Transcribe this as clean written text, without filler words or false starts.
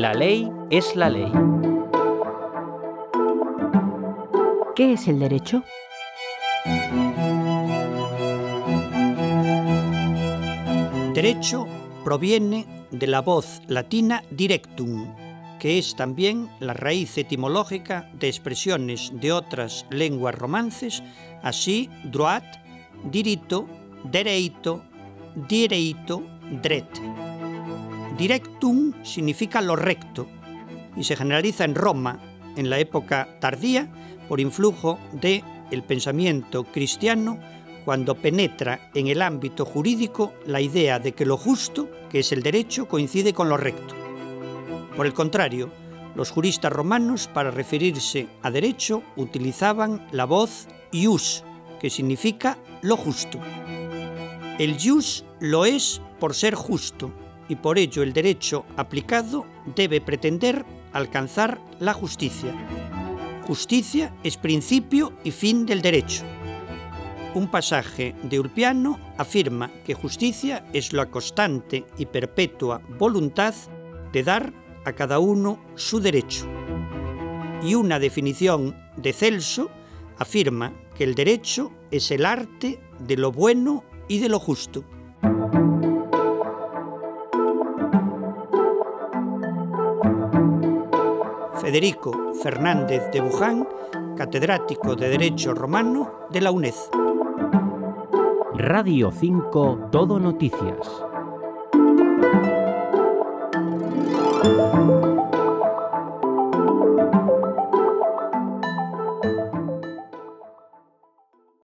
La ley es la ley. ¿Qué es el derecho? Derecho proviene de la voz latina directum, que es también la raíz etimológica de expresiones de otras lenguas romances, así droit, dirito, dereito, direito, dret. Directum significa lo recto y se generaliza en Roma en la época tardía por influjo del pensamiento cristiano, cuando penetra en el ámbito jurídico la idea de que lo justo, que es el derecho, coincide con lo recto. Por el contrario, los juristas romanos, para referirse a derecho, utilizaban la voz ius, que significa lo justo. El ius lo es por ser justo, y por ello el derecho aplicado debe pretender alcanzar la justicia. Justicia es principio y fin del derecho. Un pasaje de Ulpiano afirma que justicia es la constante y perpetua voluntad de dar a cada uno su derecho. Y una definición de Celso afirma que el derecho es el arte de lo bueno y de lo justo. Federico Fernández de Buján, catedrático de Derecho Romano de la UNED. Radio 5 Todo Noticias.